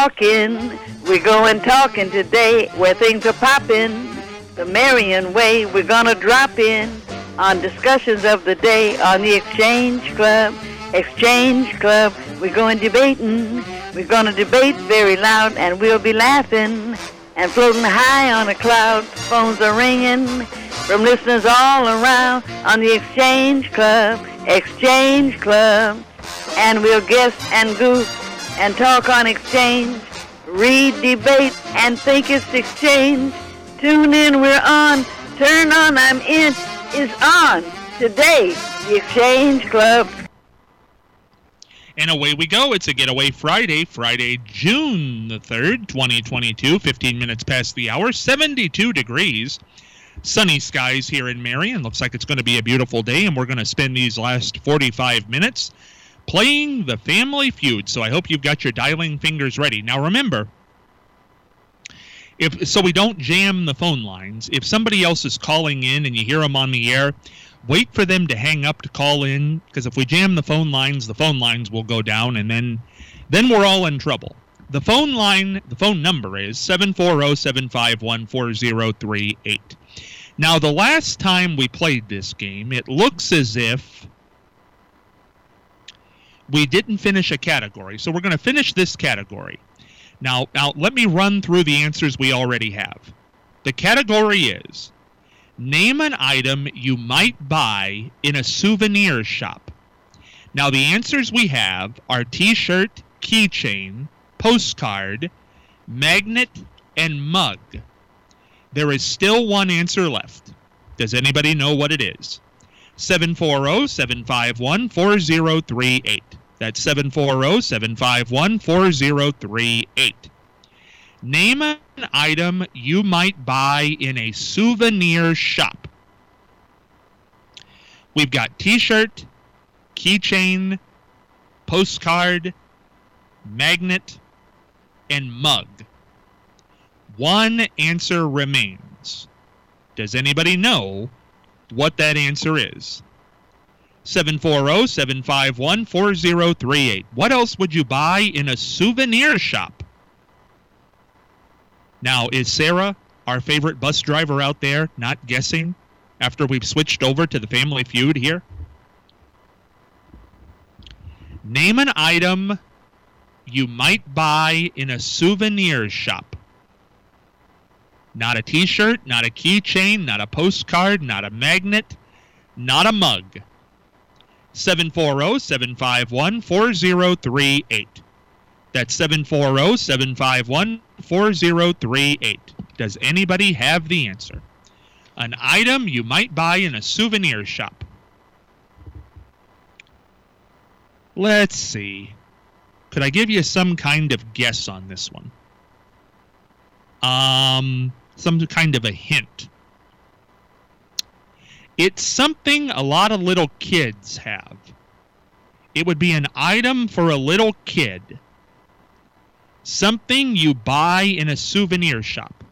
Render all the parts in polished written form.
talking. We're going talking today where things are popping. The Marion way, we're gonna drop in on discussions of the day on the Exchange Club. Exchange Club, we're going debating. We're gonna debate very loud and we'll be laughing and floating high on a cloud. Phones are ringing from listeners all around on the Exchange Club. Exchange Club. And we'll guess and goof and talk on exchange, read, debate, and think it's exchange. Tune in, we're on. Turn on, I'm in, is on. Today, the Exchange Club. And away we go. It's a Getaway Friday, June the 3rd, 2022, 15 minutes past the hour, 72 degrees. Sunny skies here in Marion. Looks like it's going to be a beautiful day, and we're going to spend these last 45 minutes playing the Family Feud. So I hope you've got your dialing fingers ready. Now remember, so we don't jam the phone lines, if somebody else is calling in and you hear them on the air, wait for them to hang up to call in, because if we jam the phone lines will go down, and then we're all in trouble. The phone number is 740-751-4038. Now, the last time we played this game, it looks as if we didn't finish a category, so we're going to finish this category. Now, let me run through the answers we already have. The category is, name an item you might buy in a souvenir shop. Now, the answers we have are T-shirt, keychain, postcard, magnet, and mug. There is still one answer left. Does anybody know what it is? 740-751-4038. That's 740-751-4038. Name an item you might buy in a souvenir shop. We've got T-shirt, keychain, postcard, magnet, and mug. One answer remains. Does anybody know what that answer is? 740-751-4038. What else would you buy in a souvenir shop? Now, is Sarah, our favorite bus driver out there, not guessing after we've switched over to the Family Feud here? Name an item you might buy in a souvenir shop. Not a T-shirt, not a keychain, not a postcard, not a magnet, not a mug. 740-751-4038. That's 740-751-4038. Does anybody have the answer? An item you might buy in a souvenir shop. Let's see. Could I give you some kind of guess on this one? Some kind of a hint. It's something a lot of little kids have. It would be an item for a little kid. Something you buy in a souvenir shop.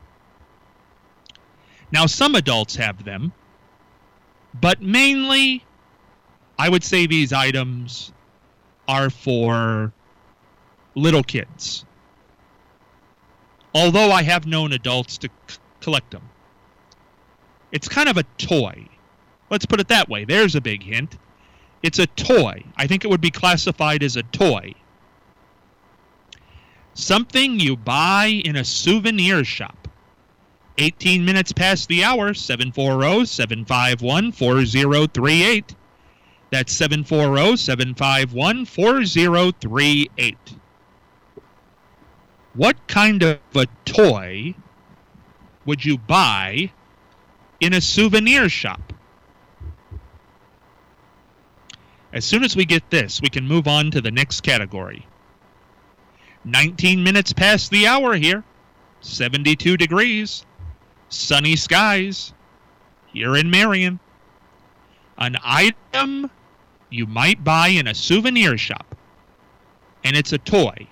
Now, some adults have them, but mainly, I would say these items are for little kids. Although I have known adults to collect them. It's kind of a toy. Let's put it that way. There's a big hint. It's a toy. I think it would be classified as a toy. Something you buy in a souvenir shop. 18 minutes past the hour, 740-751-4038. That's 740-751-4038. What kind of a toy would you buy in a souvenir shop? As soon as we get this, we can move on to the next category. 19 minutes past the hour here. 72 degrees. Sunny skies. Here in Marion. An item you might buy in a souvenir shop. And it's a toy.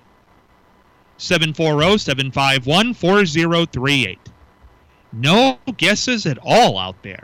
740-751-4038. No guesses at all out there.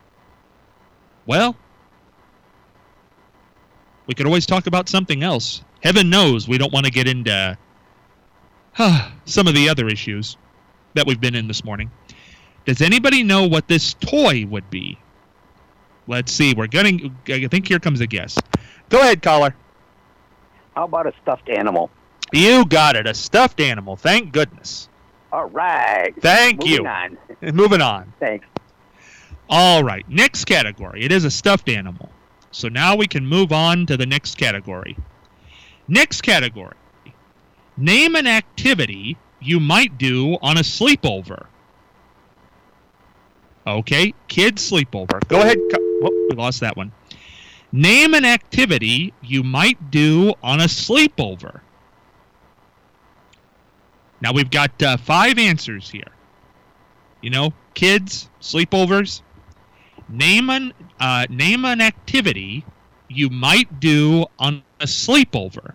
Well, we could always talk about something else. Heaven knows we don't want to get into some of the other issues that we've been in this morning. Does anybody know what this toy would be? Let's see. I think here comes a guess. Go ahead, caller. How about a stuffed animal? You got it. A stuffed animal. Thank goodness. All right. Thank you. Moving on. Thanks. All right. Next category. It is a stuffed animal. So now we can move on to the next category. Next category. Name an activity you might do on a sleepover. Okay, kids sleepover. Go ahead. We lost that one. Name an activity you might do on a sleepover. Now we've got 5 answers here. You know, kids, sleepovers. Name an activity you might do on a sleepover.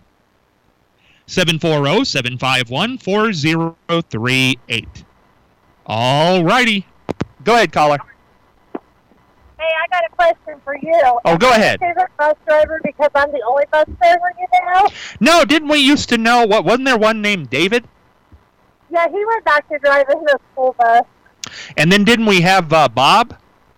740-751-4038. All righty. Go ahead, caller. Hey, I got a question for you. Oh, go ahead. Am I your favorite bus driver because I'm the only bus driver you know? No, didn't we used to know? Wasn't there one named David? Yeah, he went back to driving the school bus. And then didn't we have Bob?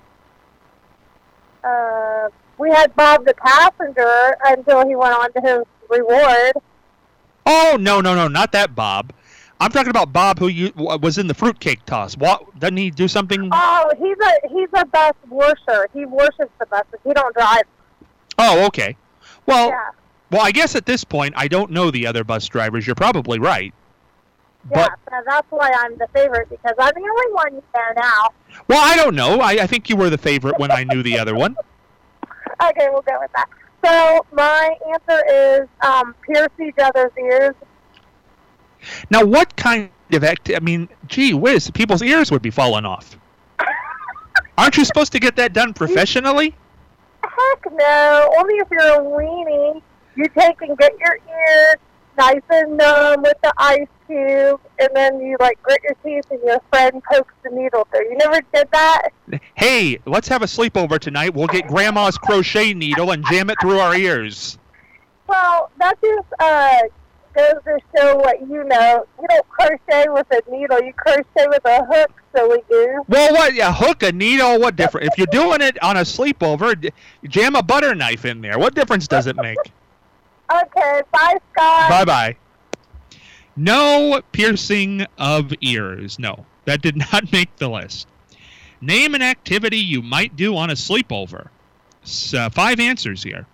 We had Bob the passenger until he went on to his reward. Oh, no, not that Bob. I'm talking about Bob who was in the fruitcake toss. What, doesn't he do something? Oh, he's a bus worshiper. He worships the buses. He don't drive. Oh, okay. Well, yeah. Well, I guess at this point I don't know the other bus drivers. You're probably right. Yeah, so that's why I'm the favorite, because I'm the only one you know now. Well, I don't know. I think you were the favorite when I knew the other one. Okay, we'll go with that. So my answer is pierce each other's ears. Now, what kind of gee whiz, people's ears would be falling off. Aren't you supposed to get that done professionally? Heck no. Only if you're a weenie. You take and get your ear nice and numb with the ice cube, and then you grit your teeth and your friend pokes the needle through. You never did that? Hey, let's have a sleepover tonight. We'll get Grandma's crochet needle and jam it through our ears. Well, that just goes to show what you know. You don't crochet with a needle. You crochet with a hook, silly goose. Well, what? Yeah, hook, a needle, what difference? If you're doing it on a sleepover, jam a butter knife in there. What difference does it make? Okay, bye, Scott. Bye-bye. No piercing of ears. No, that did not make the list. Name an activity you might do on a sleepover. 5 answers here.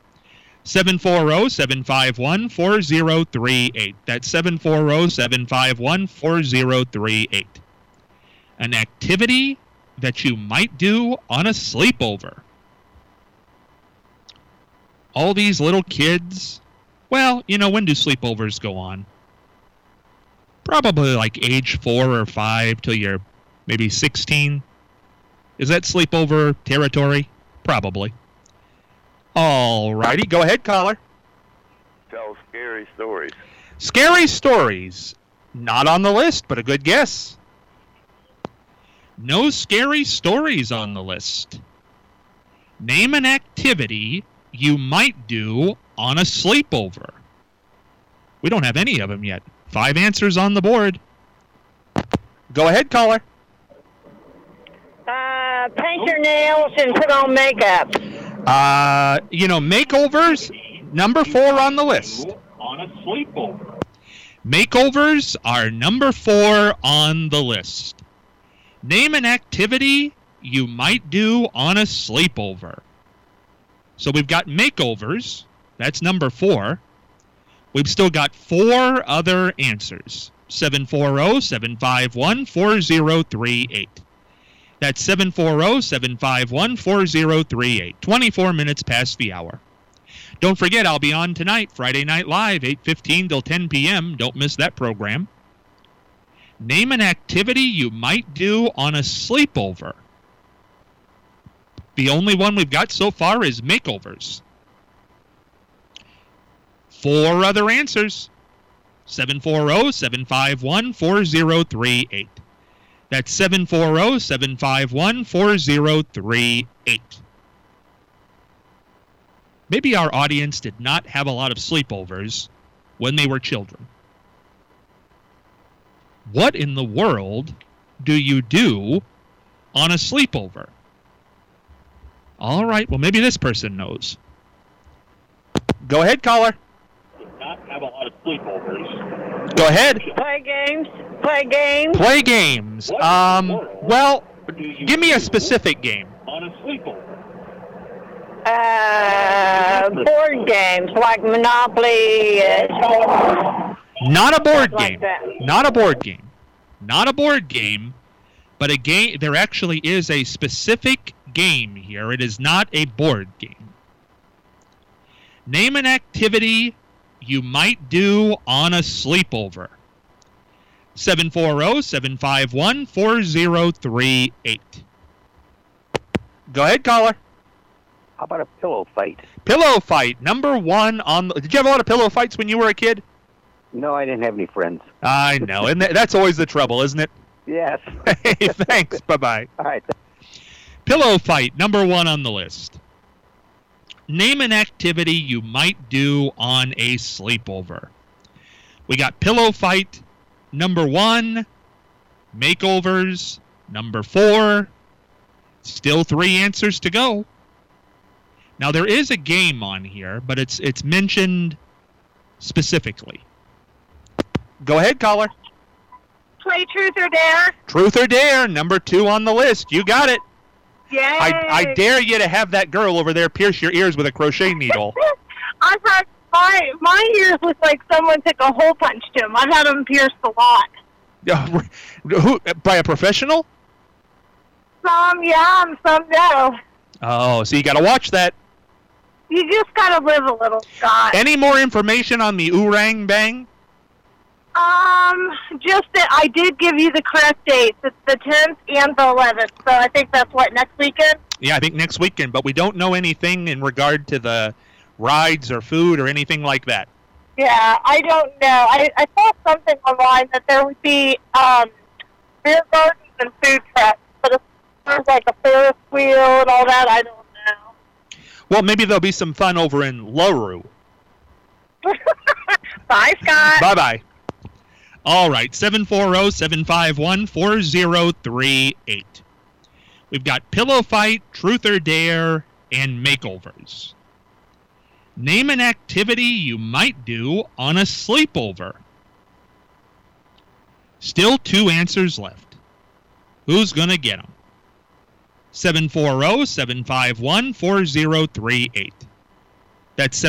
740-751-4038. That's 740-751-4038. An activity that you might do on a sleepover. All these little kids. Well, when do sleepovers go on? Probably like age 4 or 5 till you're maybe 16. Is that sleepover territory? Probably. All righty. Go ahead, caller. Tell scary stories. Scary stories. Not on the list, but a good guess. No scary stories on the list. Name an activity you might do on a sleepover. We don't have any of them yet. 5 answers on the board. Go ahead, caller. Paint your nails and put on makeup. Makeovers, number 4 on the list. On a sleepover. Makeovers are number 4 on the list. Name an activity you might do on a sleepover. So we've got makeovers. That's number 4. We've still got 4 other answers. 740-751-4038. That's 740-751-4038. 24 minutes past the hour. Don't forget, I'll be on tonight, Friday Night Live, 8:15 till 10 p.m. Don't miss that program. Name an activity you might do on a sleepover. The only one we've got so far is makeovers. 4 other answers. 740-751-4038. That's 740-751-4038. Maybe our audience did not have a lot of sleepovers, when they were children. What in the world do you do on a sleepover? All right, well, maybe this person knows. Go ahead, caller. Not have a lot of sleepovers. Go ahead. Play games. Play games. Play games. Well, give me a specific game. On a sleepover. Board games like Monopoly. Not a board Like game. that. Not a board game. Not a board game, but a game. There actually is a specific game here. It is not a board game. Name an activity you might do on a sleepover. 740-751-4038. Go ahead, caller. How about a pillow fight? Pillow fight, number one on the... Did you have a lot of pillow fights when you were a kid? No, I didn't have any friends. I know, and that's always the trouble, isn't it? Yes. Hey, thanks. Bye-bye. All right. Pillow fight, number one on the list. Name an activity you might do on a sleepover. We got pillow fight, number one. Makeovers, number 4. Still 3 answers to go. Now, there is a game on here, but it's mentioned specifically. Go ahead, caller. Play Truth or Dare. Truth or Dare, number 2 on the list. You got it. Yay! I dare you to have that girl over there pierce your ears with a crochet needle. I've had my ears look like someone took a hole punch to them. I've had them pierced a lot. Who, by a professional? Some yeah, and some no. Oh, so you got to watch that. You just gotta live a little, Scott. Any more information on the Oorang Bang? Just that I did give you the correct dates. It's the 10th and the 11th. So I think that's what, next weekend? Yeah, I think next weekend, but we don't know anything in regard to the rides or food or anything like that. Yeah, I don't know. I saw something online that there would be beer gardens and food trucks, but if there's like a Ferris wheel and all that, I don't know. Well, maybe there'll be some fun over in Larue. Bye, Scott. Bye-bye. All right, 740-751-4038. We've got Pillow Fight, Truth or Dare, and Makeovers. Name an activity you might do on a sleepover. Still 2 answers left. Who's going to get them? 740-751-4038. That's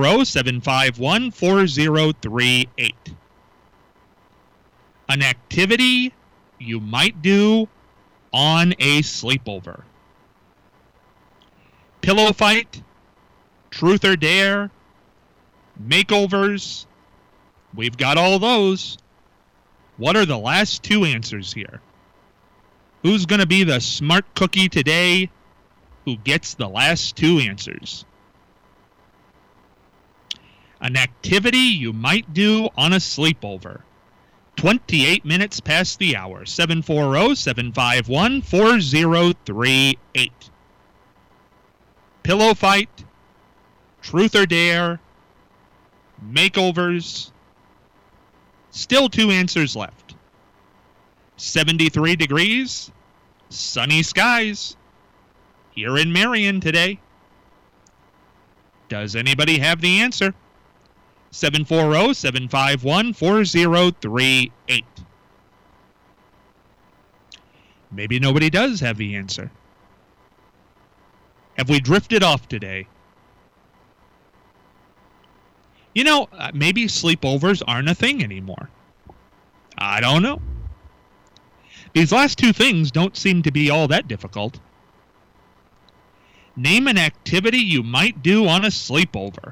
740-751-4038. An activity you might do on a sleepover. Pillow fight, truth or dare, makeovers. We've got all those. What are the last 2 answers here? Who's going to be the smart cookie today who gets the last 2 answers? An activity you might do on a sleepover. 28 minutes past the hour. 740-751-4038. Pillow fight, truth or dare, makeovers. Still 2 answers left. 73 degrees, sunny skies here in Marion today. Does anybody have the answer? 740-751-4038. Maybe nobody does have the answer. Have we drifted off today? You know, maybe sleepovers aren't a thing anymore. I don't know. These last 2 things don't seem to be all that difficult. Name an activity you might do on a sleepover.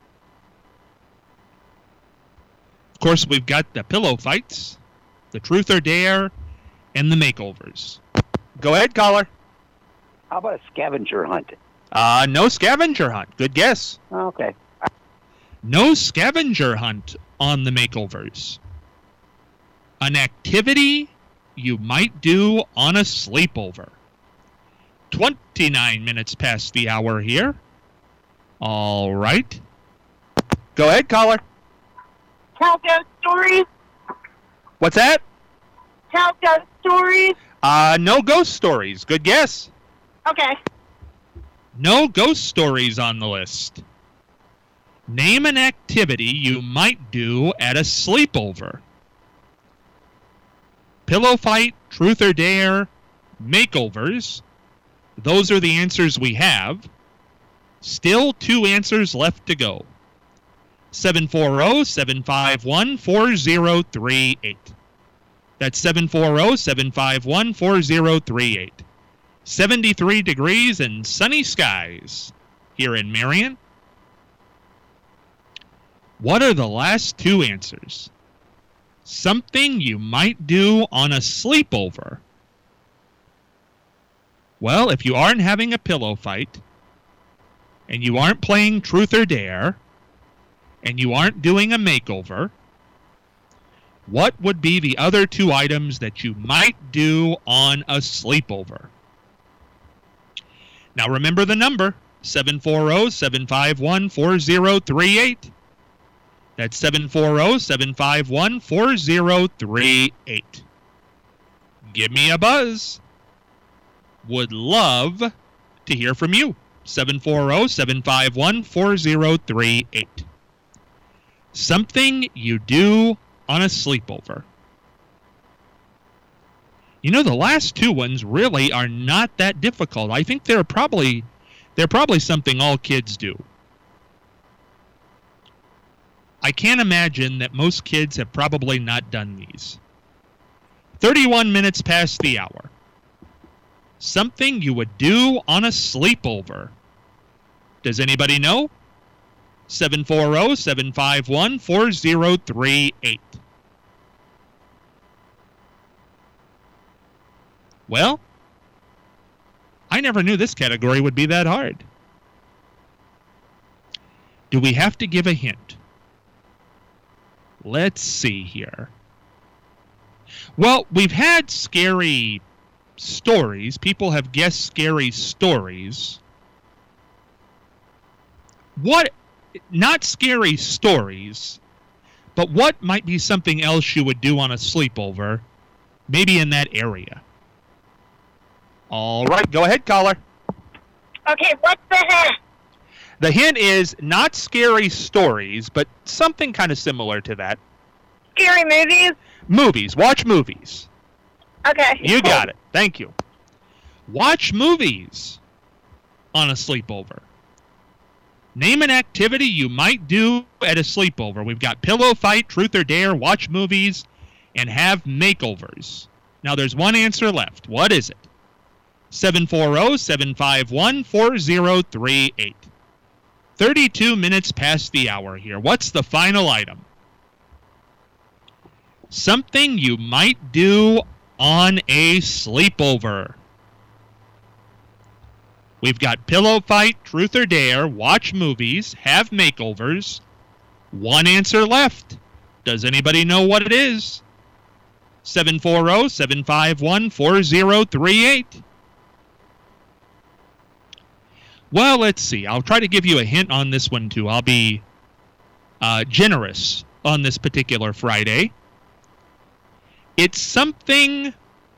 Of course, we've got the pillow fights, the truth or dare, and the makeovers. Go ahead, caller. How about a scavenger hunt? No scavenger hunt. Good guess. Okay. No scavenger hunt on the makeovers. An activity you might do on a sleepover. 29 minutes past the hour here. All right. Go ahead, caller. Tell ghost stories. What's that? Tell ghost stories. No ghost stories. Good guess. Okay. No ghost stories on the list. Name an activity you might do at a sleepover. Pillow fight, truth or dare, makeovers. Those are the answers we have. Still 2 answers left to go. 740-751-4038. That's 740-751-4038. 73 degrees and sunny skies here in Marion. What are the last 2 answers? Something you might do on a sleepover. Well, if you aren't having a pillow fight, and you aren't playing truth or dare, and you aren't doing a makeover, what would be the other 2 items that you might do on a sleepover? Now remember the number, 740-751-4038. That's 740-751-4038. Give me a buzz. Would love to hear from you. 740-751-4038. Something you do on a sleepover. You know, the last 2 ones really are not that difficult. I think they're probably something all kids do. I can't imagine that most kids have probably not done these. 31 minutes past the hour. Something you would do on a sleepover. Does anybody know? 740-751-4038. Well, I never knew this category would be that hard. Do we have to give a hint? Let's see here. Well, we've had scary stories. People have guessed scary stories. What, not scary stories, but what might be something else you would do on a sleepover, maybe in that area? All right, go ahead, caller. Okay, what's the hint? The hint is not scary stories, but something kind of similar to that. Scary movies? Movies. Watch movies. Okay. You got it. Thank you. Watch movies on a sleepover. Name an activity you might do at a sleepover. We've got pillow fight, truth or dare, watch movies, and have makeovers. Now there's 1 answer left. What is it? 740-751-4038. 32 minutes past the hour here. What's the final item? Something you might do on a sleepover. We've got pillow fight, truth or dare, watch movies, have makeovers. 1 answer left. Does anybody know what it is? 740-751-4038. Well, let's see. I'll try to give you a hint on this one, too. I'll be generous on this particular Friday. It's something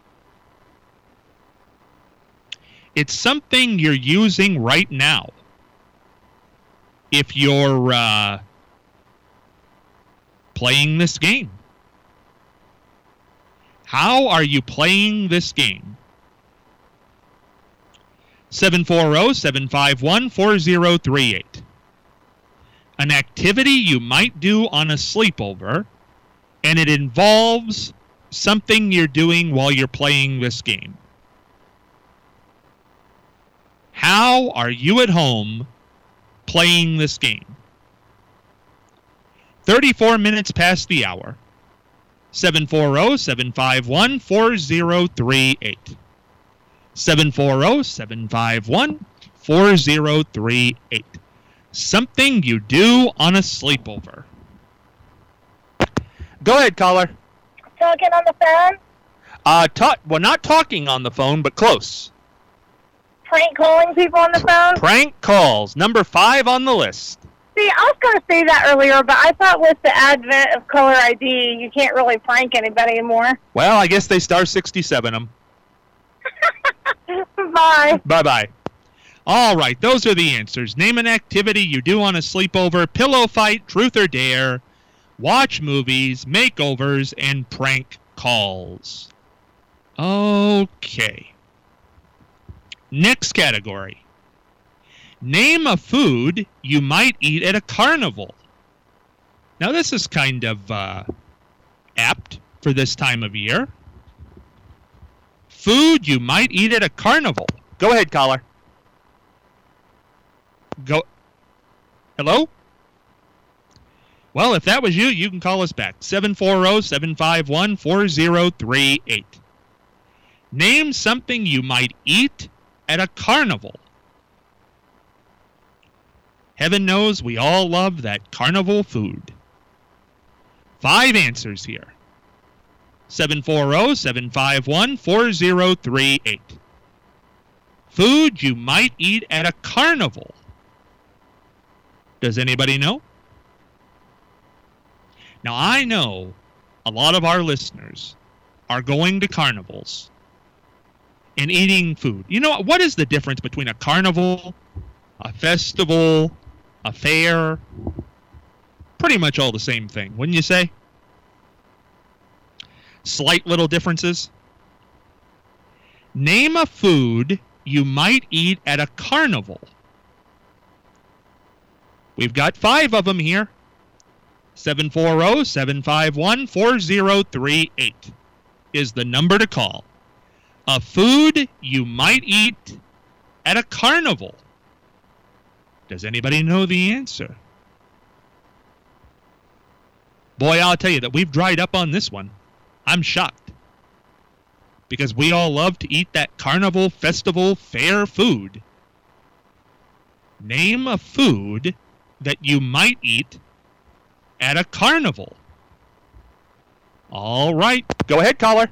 you're using right now. If you're playing this game. How are you playing this game? 740-751-4038. An activity you might do on a sleepover, and it involves something you're doing while you're playing this game. How are you at home playing this game? 34 minutes past the hour. 740-751-4038. 740-751-4038. Something you do on a sleepover. Go ahead, caller. Talking on the phone? Well, not talking on the phone, but close. Prank calling people on the phone? Prank calls. Number 5 on the list. See, I was going to say that earlier, but I thought with the advent of caller ID, you can't really prank anybody anymore. Well, I guess they star 67 them. Bye. Bye-bye. All right, those are the answers. Name an activity you do on a sleepover, pillow fight, truth or dare, watch movies, makeovers, and prank calls. Okay. Next category. Name a food you might eat at a carnival. Now, this is kind of apt for this time of year. Food you might eat at a carnival. Go ahead, caller. Go. Hello? Well, if that was you, you can call us back. 740-751-4038. Name something you might eat at a carnival. Heaven knows we all love that carnival food. 5 answers here. 740-751-4038. Food you might eat at a carnival. Does anybody know? Now, I know a lot of our listeners are going to carnivals and eating food. You know, what is the difference between a carnival, a festival, a fair? Pretty much all the same thing, wouldn't you say? Slight little differences. Name a food you might eat at a carnival. We've got 5 of them here. 740-751-4038 is the number to call. A food you might eat at a carnival. Does anybody know the answer? Boy, I'll tell you that we've dried up on this one. I'm shocked. Because we all love to eat that carnival, festival, fair food. Name a food that you might eat at a carnival. All right. Go ahead, caller.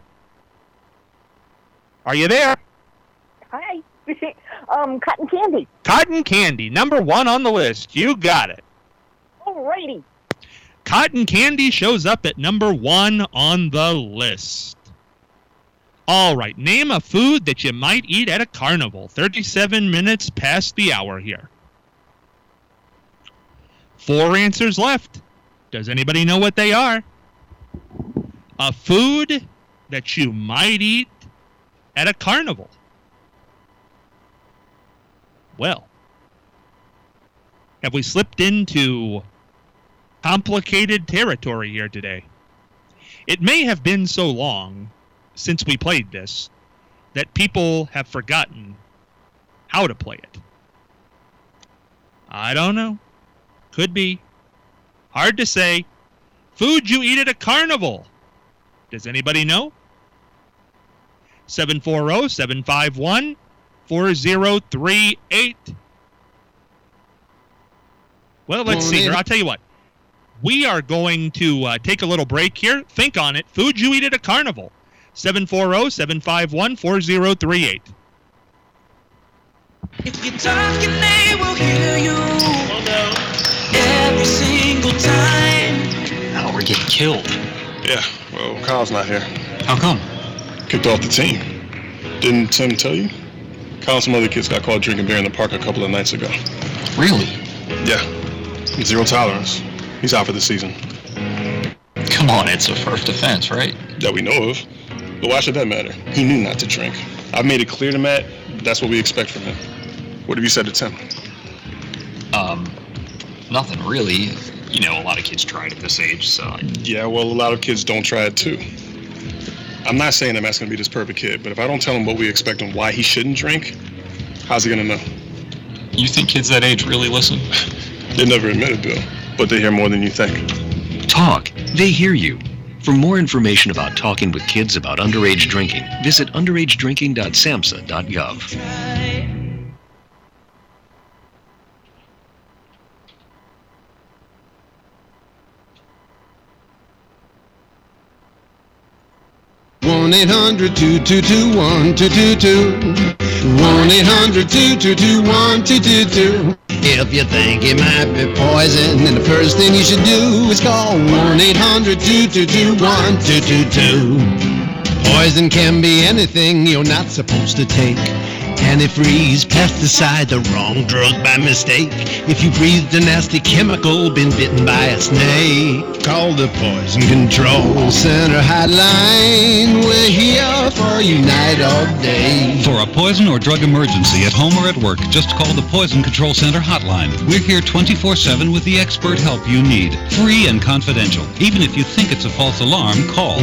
Are you there? Hi. Cotton candy. Cotton candy, number 1 on the list. You got it. Alrighty. Cotton candy shows up at number 1 on the list. All right. Name a food that you might eat at a carnival. 37 minutes past the hour here. 4 answers left. Does anybody know what they are? A food that you might eat at a carnival. Well, have we slipped into complicated territory here today? It may have been so long since we played this that people have forgotten how to play it. I don't know. Could be. Hard to say. Food you eat at a carnival. Does anybody know? 740-751-4038. Well, let's see here. I'll tell you what. We are going to take a little break here. Think on it. Food you eat at a carnival. 740-751-4038. If you're talking, they will hear you. Every single time. Oh, we're getting killed. Yeah, well, Kyle's not here. How come? Kicked off the team. Didn't Tim tell you? Kyle and some other kids got caught drinking beer in the park a couple of nights ago. Really? Yeah. 0 tolerance. He's out for the season. Come on, it's a first offense, right? That we know of. But why should that matter? He knew not to drink. I've made it clear to Matt that's what we expect from him. What have you said to Tim? Nothing really. You know, a lot of kids try it at this age, so... Yeah, well, a lot of kids don't try it too. I'm not saying that Matt's going to be this perfect kid, but if I don't tell him what we expect and why he shouldn't drink, how's he going to know? You think kids that age really listen? They never admit it, Bill, but they hear more than you think. Talk. They hear you. For more information about talking with kids about underage drinking, visit underagedrinking.samhsa.gov. One 800-222-1222. 1-800-222-1222. If you think it might be poison, then the first thing you should do is call 1-800-222-1222. Poison can be anything you're not supposed to take. Antifreeze, pesticide, the wrong drug by mistake. If you breathed a nasty chemical, been bitten by a snake, call the Poison Control Center hotline. We're here for you night or day. For a poison or drug emergency at home or at work, just call the Poison Control Center hotline. We're here 24/7 with the expert help you need. Free and confidential. Even if you think it's a false alarm, call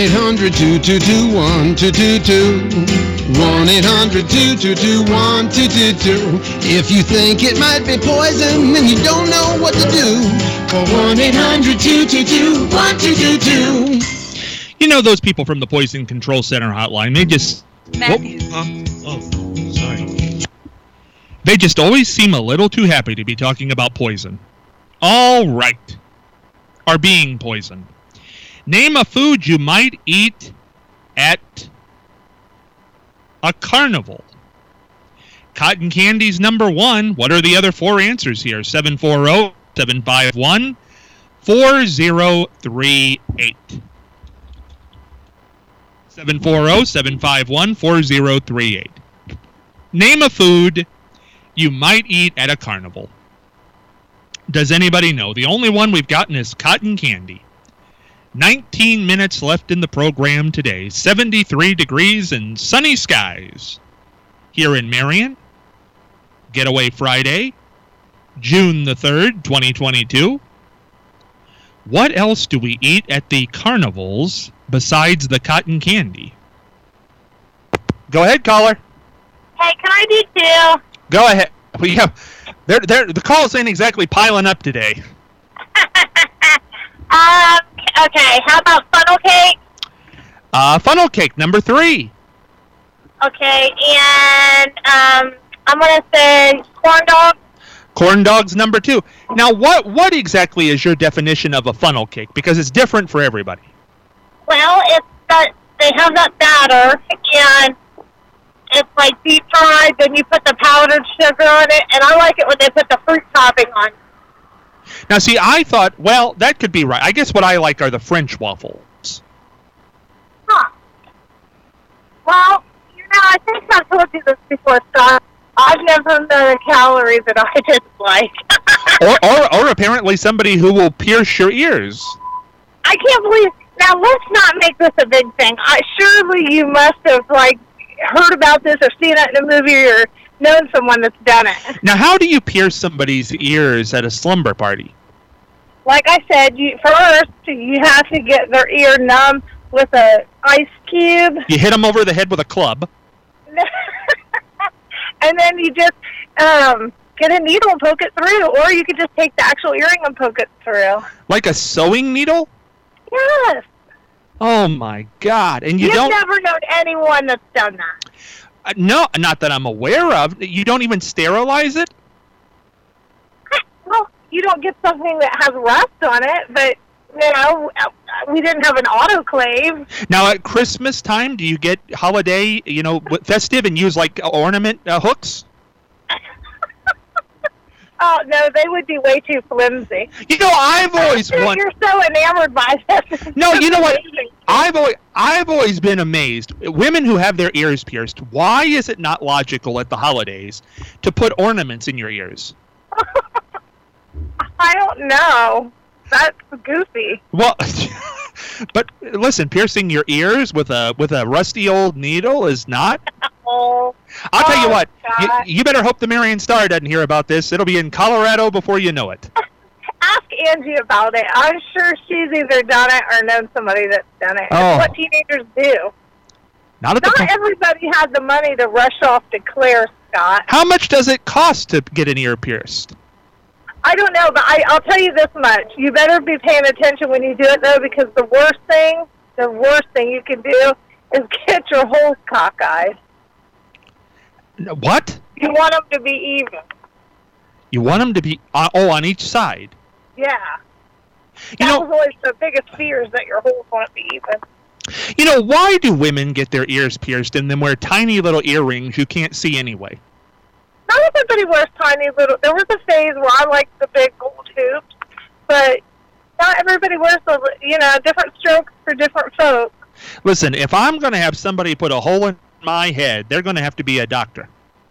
1-800-222-1222. 1-800-222-1222. If you think it might be poison and you don't know what to do, call 1-800-222-1222. You know those people from the Poison Control Center hotline, they just... Matthew. Sorry. They just always seem a little too happy to be talking about poison. All right. Are being poisoned. Name a food you might eat at a carnival. Cotton candy's number one. What are the other four answers here? 740-751-4038. 740-751-4038. Name a food you might eat at a carnival. Does anybody know? The only one we've gotten is cotton candy. 19 minutes left in the program today. 73 degrees and sunny skies here in Marion. Getaway Friday, June the 3rd, 2022. What else do we eat at the carnivals besides the cotton candy? Go ahead, caller. Hey, can I do two? Go ahead. The calls ain't exactly piling up today. Okay, how about funnel cake? Funnel cake, number 3. Okay, and I'm going to say corn dog. Corn dogs, number 2. Now, what exactly is your definition of a funnel cake? Because it's different for everybody. Well, it's that they have that batter, and it's like deep fried, then you put the powdered sugar on it, and I like it when they put the fruit topping on. Now, see, I thought, well, that could be right. I guess what I like are the French waffles. Huh. Well, I think I've told you this before, Scott. I've never known a calorie that I didn't like. or apparently somebody who will pierce your ears. I can't believe... Now, let's not make this a big thing. Surely you must have, heard about this or seen it in a movie or known someone that's done it. Now, how do you pierce somebody's ears at a slumber party? Like I said, first you have to get their ear numb with an ice cube. You hit them over the head with a club. And then you just get a needle and poke it through, or you could just take the actual earring and poke it through. Like a sewing needle? Yes. Oh, my God. And You've never known anyone that's done that? No, not that I'm aware of. You don't even sterilize it? Well, you don't get something that has rust on it, but, we didn't have an autoclave. Now, at Christmas time, do you get holiday, festive and use, ornament hooks? Oh, no, they would be way too flimsy. I've always wondered... You're so enamored by this. No, you know what? I've always been amazed. Women who have their ears pierced, why is it not logical at the holidays to put ornaments in your ears? I don't know. That's goofy. Well, but listen, piercing your ears with a rusty old needle is not... I'll tell you what, you better hope the Marion Star doesn't hear about this. It'll be in Colorado before you know it. Ask Angie about it. I'm sure she's either done it or known somebody that's done it. Oh. It's what teenagers do. Not everybody has the money to rush off to Claire, Scott. How much does it cost to get an ear pierced? I don't know, but I'll tell you this much. You better be paying attention when you do it, though, because the worst thing you can do is get your holes cockeyed. What? You want them to be even. You want them to be on each side? Yeah. That was always the biggest fear, is that your holes won't be even. You know, why do women get their ears pierced and then wear tiny little earrings you can't see anyway? Not everybody wears tiny little. There was a phase where I liked the big gold hoops, but not everybody wears the, different strokes for different folks. Listen, if I'm going to have somebody put a hole in my head, they're going to have to be a doctor.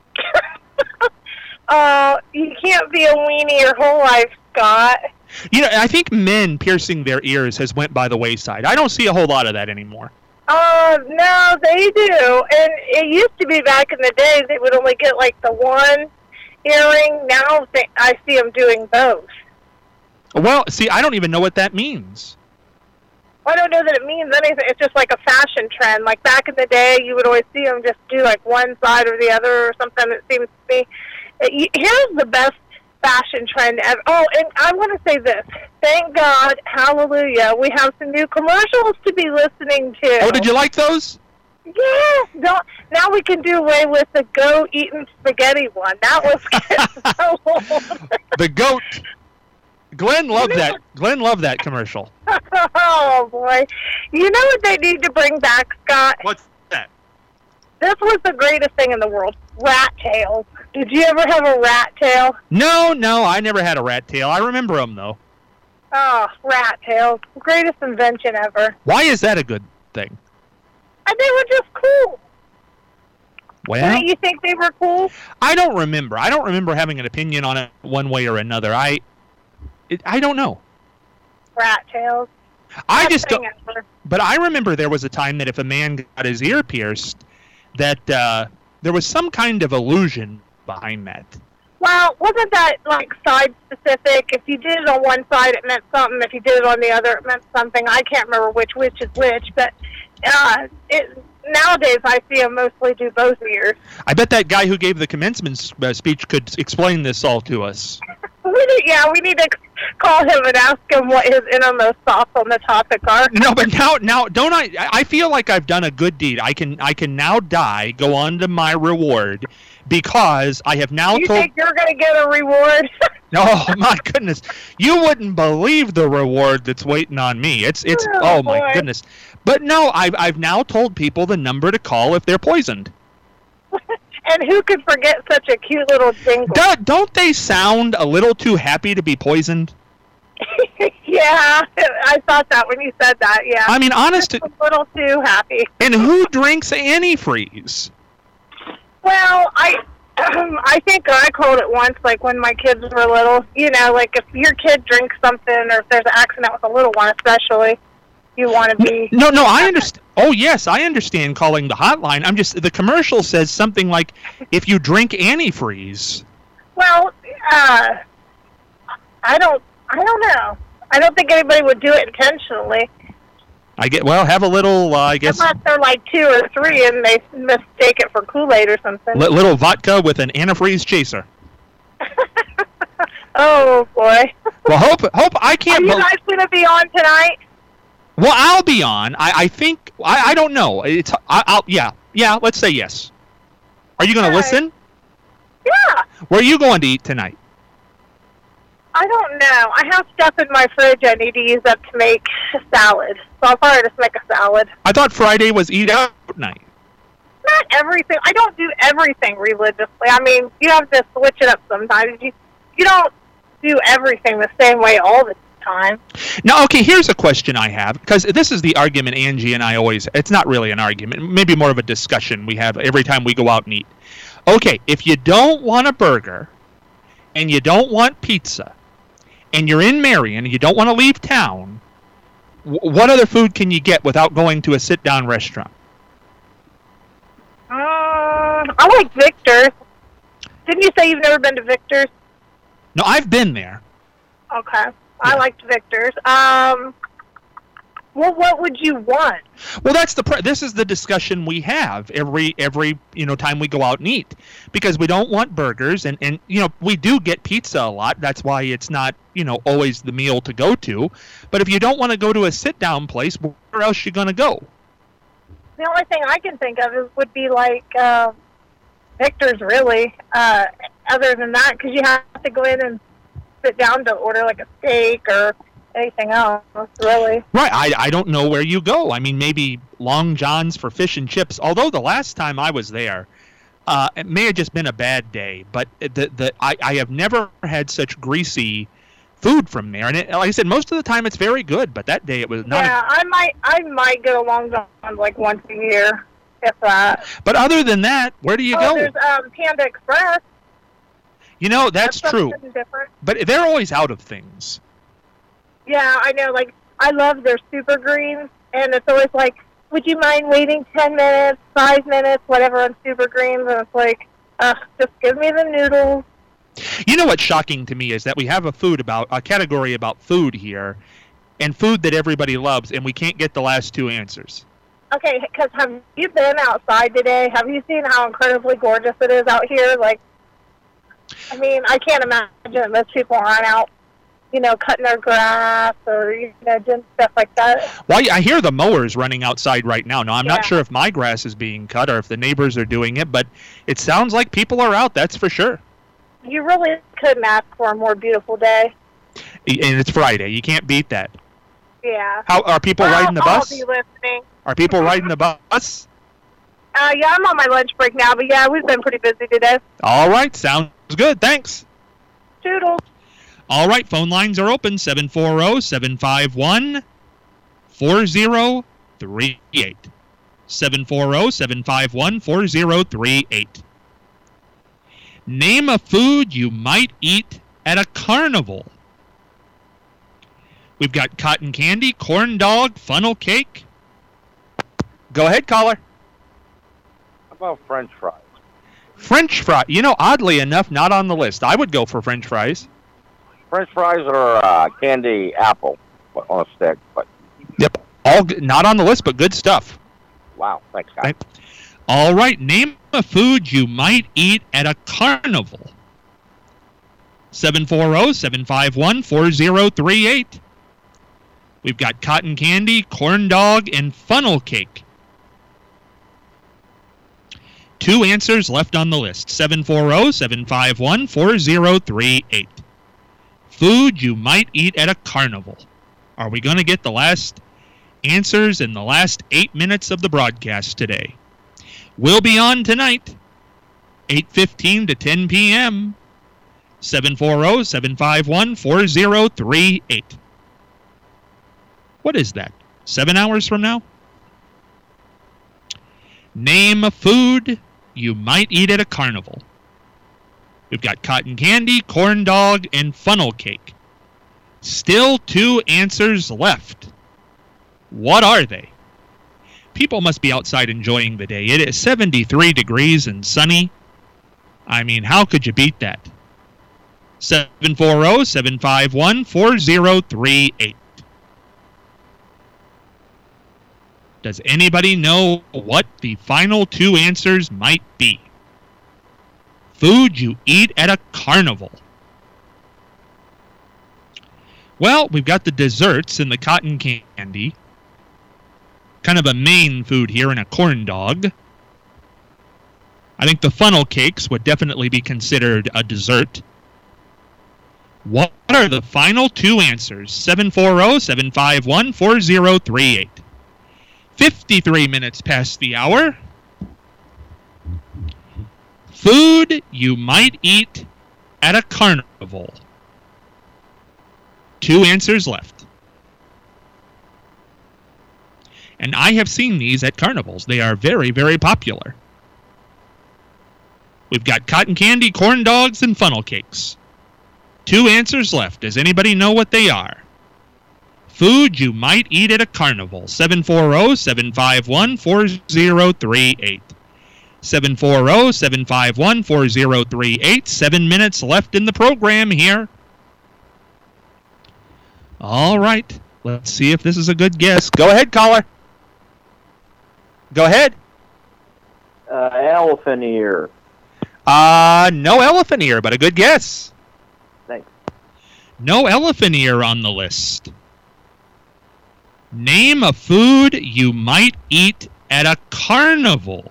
You can't be a weenie your whole life, Scott. You know, I think men piercing their ears has went by the wayside. I don't see a whole lot of that anymore. No, they do. And it used to be back in the day they would only get like the one earring. Now I see them doing both. Well, see, I don't even know what that means. I don't know that it means anything. It's just like a fashion trend. Like back in the day, you would always see them just do like one side or the other or something. It seems to me. Here's the best fashion trend ever. Oh, and I want to say this. Thank God, hallelujah, we have some new commercials to be listening to. Oh, did you like those? Yes. Now we can do away with the goat eating spaghetti one. That was so old. The goat. Glenn loved that. Glenn loved that commercial. Oh, boy. You know what they need to bring back, Scott? What's that? This was the greatest thing in the world. Rat tails. Did you ever have a rat tail? No, I never had a rat tail. I remember them, though. Oh, rat tails. Greatest invention ever. Why is that a good thing? And they were just cool. Well, Didn't you think they were cool? I don't remember. I don't remember having an opinion on it one way or another. I don't know. Rat tails. I just don't. But I remember there was a time that if a man got his ear pierced, that there was some kind of illusion behind that. Well, wasn't that like side specific? If you did it on one side, it meant something. If you did it on the other, it meant something. I can't remember which is which, but nowadays I see them mostly do both ears. I bet that guy who gave the commencement speech could explain this all to us. We need to call him and ask him what his innermost thoughts on the topic are. No, but now, don't I feel like I've done a good deed. I can now die, go on to my reward, because I have now You told... think you're going to get a reward? Oh, my goodness. You wouldn't believe the reward that's waiting on me. It's oh my goodness. But no, I've now told people the number to call if they're poisoned. And who could forget such a cute little jingle? Don't they sound a little too happy to be poisoned? Yeah, I thought that when you said that, yeah. I mean, honest... A little too happy. And who drinks antifreeze? Well, I think I called it once, like when my kids were little. You know, like if your kid drinks something or if there's an accident with a little one especially, you want to be... No, I understand. Oh, yes, I understand calling the hotline. I'm just... The commercial says something like, if you drink antifreeze. Well, I don't know. I don't think anybody would do it intentionally. Have a little, I guess... Unless they're like 2 or 3 and they mistake it for Kool-Aid or something. Little vodka with an antifreeze chaser. Oh, boy. Well, hope I can't... Are you guys going to be on tonight? Well, I'll be on. I think... I don't know. Yeah, let's say yes. Are you going to listen? Yeah. Where are you going to eat tonight? I don't know. I have stuff in my fridge I need to use up to make a salad. So I'll probably just make a salad. I thought Friday was eat out night. Not everything. I don't do everything religiously. I mean, you have to switch it up sometimes. You don't do everything the same way all the time. Now, okay, here's a question I have, because this is the argument Angie and I always... It's not really an argument. Maybe more of a discussion we have every time we go out and eat. Okay, if you don't want a burger and you don't want pizza and you're in Marion and you don't want to leave town, what other food can you get without going to a sit-down restaurant? I like Victor's. Didn't you say you've never been to Victor's? No, I've been there. Okay. Yeah. I liked Victor's. Well, what would you want? Well, this is the discussion we have every time we go out and eat, because we don't want burgers and we do get pizza a lot. That's why it's not always the meal to go to. But if you don't want to go to a sit down place, where else are you going to go? The only thing I can think of would be like Victor's, really. Other than that, because you have to go in and sit down to order like a steak or anything else, really. Right. I don't know where you go. I mean, maybe Long John's for fish and chips. Although the last time I was there, it may have just been a bad day. But I have never had such greasy food from there. And like I said, most of the time it's very good. But that day it was not. Yeah, I might go to Long John's like once a year, if that. But other than that, where do you go? There's Panda Express. You know, that's true. Different. But they're always out of things. Yeah, I know. Like, I love their super greens, and it's always like, would you mind waiting 10 minutes, 5 minutes, whatever on super greens? And it's like, just give me the noodles. You know what's shocking to me is that we have a category about food here, and food that everybody loves, and we can't get the last two answers. Okay, because have you been outside today? Have you seen how incredibly gorgeous it is out here? Like, I mean, I can't imagine most people aren't out, cutting their grass or, doing stuff like that. Well, I hear the mowers running outside right now. Now, I'm not sure if my grass is being cut or if the neighbors are doing it, but it sounds like people are out, that's for sure. You really couldn't ask for a more beautiful day. And it's Friday. You can't beat that. Yeah. How are people riding the bus? I'll be listening. Are people riding the bus? Yeah, I'm on my lunch break now, but yeah, we've been pretty busy today. All right, sounds good. Thanks. Toodles. All right, phone lines are open, 740-751-4038. 740-751-4038. Name a food you might eat at a carnival. We've got cotton candy, corn dog, funnel cake. Go ahead, caller. How about French fries? French fry. Oddly enough, not on the list. I would go for French fries. French fries or candy apple on a stick. But Yep. Not on the list, but good stuff. Wow. Thanks, guys. All right. Name a food you might eat at a carnival. 740-751-4038. We've got cotton candy, corn dog, and funnel cake. 2 answers left on the list. 740-751-4038. Food you might eat at a carnival. Are we going to get the last answers in the last 8 minutes of the broadcast today? We'll be on tonight, 8:15 to 10 p.m. 740-751-4038. What is that? 7 hours from now? Name a food you might eat at a carnival. We've got cotton candy, corn dog, and funnel cake. Still 2 answers left. What are they? People must be outside enjoying the day. It is 73 degrees and sunny. I mean, how could you beat that? 740-751-4038. Does anybody know what the final 2 answers might be? Food you eat at a carnival. Well, we've got the desserts and the cotton candy. Kind of a main food here in a corn dog. I think the funnel cakes would definitely be considered a dessert. What are the final 2 answers? 740-751-4038. 53 minutes past the hour. Food you might eat at a carnival. 2 answers left. And I have seen these at carnivals. They are very, very popular. We've got cotton candy, corn dogs, and funnel cakes. 2 answers left. Does anybody know what they are? Food you might eat at a carnival. 740-751-4038. 740-751-4038. 7 minutes left in the program here. All right. Let's see if this is a good guess. Go ahead, caller. Go ahead. Elephant ear. No elephant ear, but a good guess. Thanks. No elephant ear on the list. Name a food you might eat at a carnival.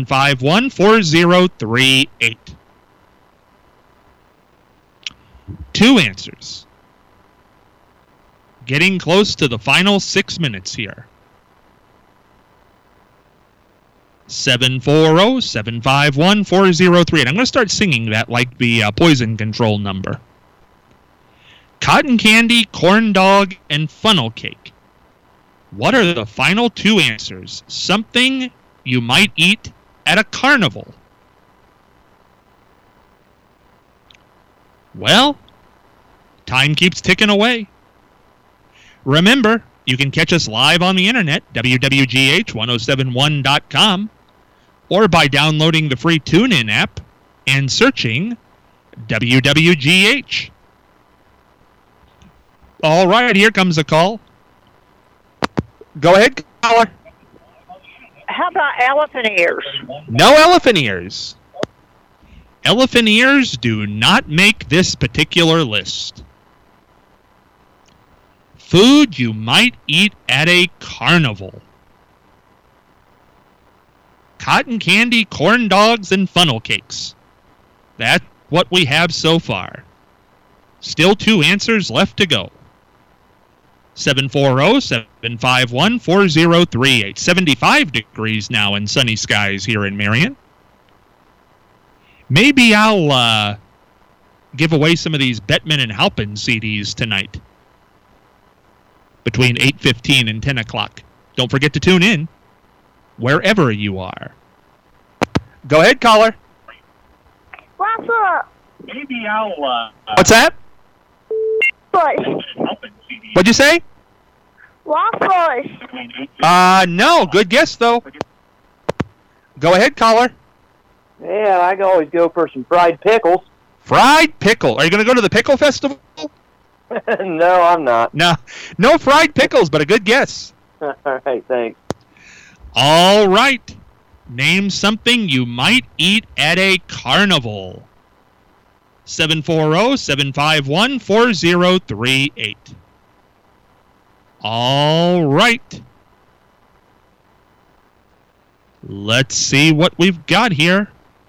740-751-4038. 2 answers. Getting close to the final 6 minutes here. 740-751-403. And I'm going to start singing that like the poison control number. Cotton candy, corn dog, and funnel cake. What are the final 2 answers? Something you might eat at a carnival. Well, time keeps ticking away. Remember, you can catch us live on the internet, wwgh1071.com, or by downloading the free TuneIn app and searching WWGH. All right, here comes a call. Go ahead, caller. How about elephant ears? No elephant ears. Elephant ears do not make this particular list. Food you might eat at a carnival. Cotton candy, corn dogs, and funnel cakes. That's what we have so far. Still 2 answers left to go. 740-751-4038. 75 degrees now in sunny skies here in Marion. Maybe I'll give away some of these Bettman and Halpin CDs tonight between 8:15 and 10 o'clock. Don't forget to tune in wherever you are. Go ahead, caller. What's up? Maybe I'll... What's that? Waffles. What'd you say? Waffles. No. Good guess, though. Go ahead, caller. Yeah, I can always go for some fried pickles. Fried pickle. Are you going to go to the pickle festival? No, I'm not. No fried pickles, but a good guess. All right, thanks. All right. Name something you might eat at a carnival. 740-751-4038. All right. Let's see what we've got here.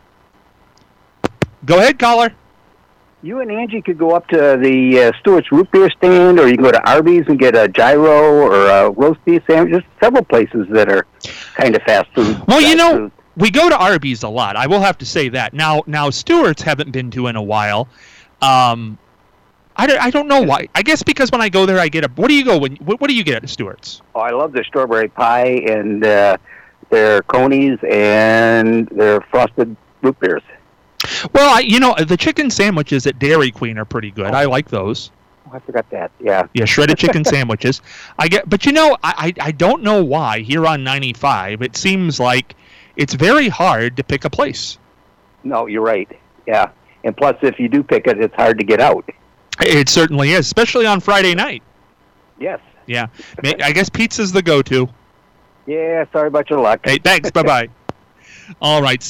Go ahead, caller. You and Angie could go up to the Stewart's Root Beer stand, or you can go to Arby's and get a gyro or a roast beef sandwich. There's several places that are kind of fast food. Well, we go to Arby's a lot. I will have to say that. Now Stewart's haven't been to in a while. I don't know why. I guess because when I go there, I get a... What do you get at Stewart's? Oh, I love their strawberry pie and their conies and their frosted root beers. Well, the chicken sandwiches at Dairy Queen are pretty good. I like those. Oh, I forgot that. Yeah. Yeah, shredded chicken sandwiches. I don't know why here on 95 it seems like it's very hard to pick a place. No, you're right. Yeah. And plus, if you do pick it, it's hard to get out. It certainly is, especially on Friday night. Yes. Yeah. I guess pizza's the go-to. Yeah, sorry about your luck. Hey, thanks. Bye-bye. All right,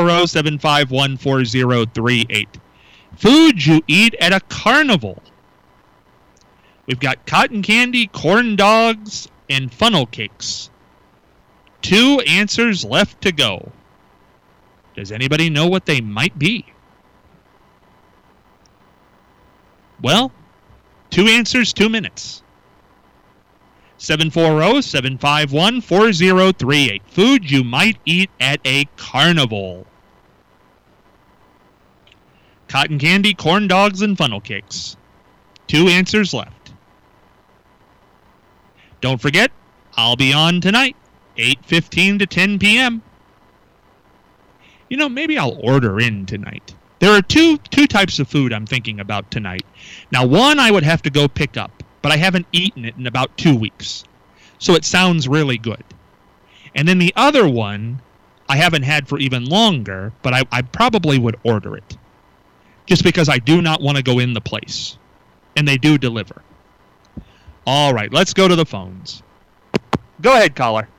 740-751-4038. Food you eat at a carnival. We've got cotton candy, corn dogs, and funnel cakes. 2 answers left to go. Does anybody know what they might be? Well, 2 answers, 2 minutes. 740-751-4038. Food you might eat at a carnival. Cotton candy, corn dogs, and funnel cakes. 2 answers left. Don't forget, I'll be on tonight, 8:15 to 10 p.m. Maybe I'll order in tonight. There are two types of food I'm thinking about tonight. Now, one I would have to go pick up, but I haven't eaten it in about 2 weeks. So it sounds really good. And then the other one I haven't had for even longer, but I probably would order it. Just because I do not want to go in the place. And they do deliver. All right, let's go to the phones. Go ahead, caller.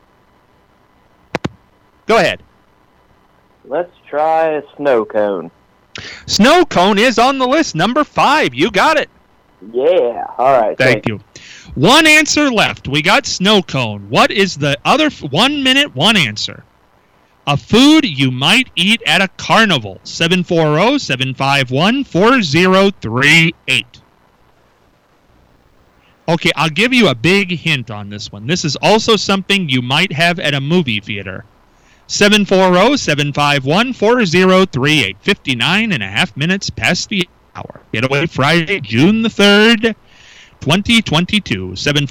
Go ahead. Let's try a snow cone. Snow cone is on the list, number 5. You got it. Yeah. All right. Thank you. 1 answer left. We got snow cone. What is the other 1 minute, 1 answer? A food you might eat at a carnival. 740-751-4038. Okay, I'll give you a big hint on this one. This is also something you might have at a movie theater. 740-751-4038. 59 and a half minutes past the hour. Getaway Friday, June the 3rd, 2022.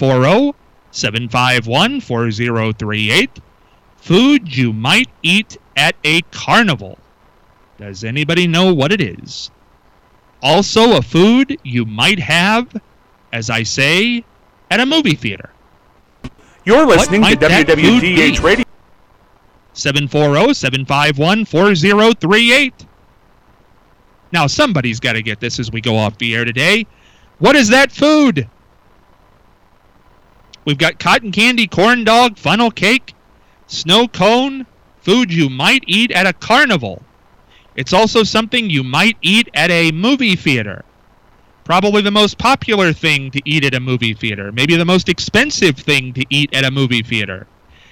740-751-4038. Food you might eat at a carnival. Does anybody know what it is? Also a food you might have, as I say, at a movie theater. You're listening to WWDH Radio. 740-751-4038. Now, somebody's got to get this as we go off the air today. What is that food? We've got cotton candy, corn dog, funnel cake, snow cone, food you might eat at a carnival. It's also something you might eat at a movie theater. Probably the most popular thing to eat at a movie theater. Maybe the most expensive thing to eat at a movie theater.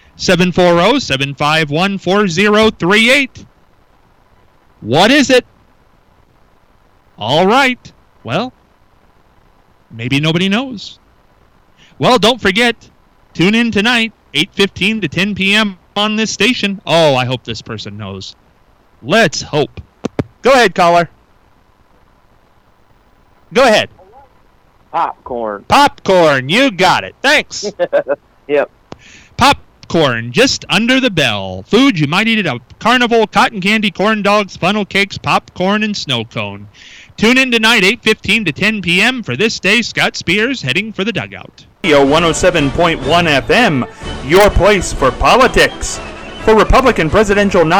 740-751-4038. What is it? All right. Well, maybe nobody knows. Well, don't forget, tune in tonight, 8:15 to 10 p.m. on this station. Oh, I hope this person knows. Let's hope. Go ahead, caller. Go ahead. Popcorn. Popcorn, you got it. Thanks. Yep. Popcorn, just under the bell. Food you might eat at a carnival, cotton candy, corn dogs, funnel cakes, popcorn, and snow cone. Tune in tonight, 8:15 to 10 p.m. for This Day, Scott Spears heading for the dugout. 107.1 FM, your place for politics. For Republican presidential nominee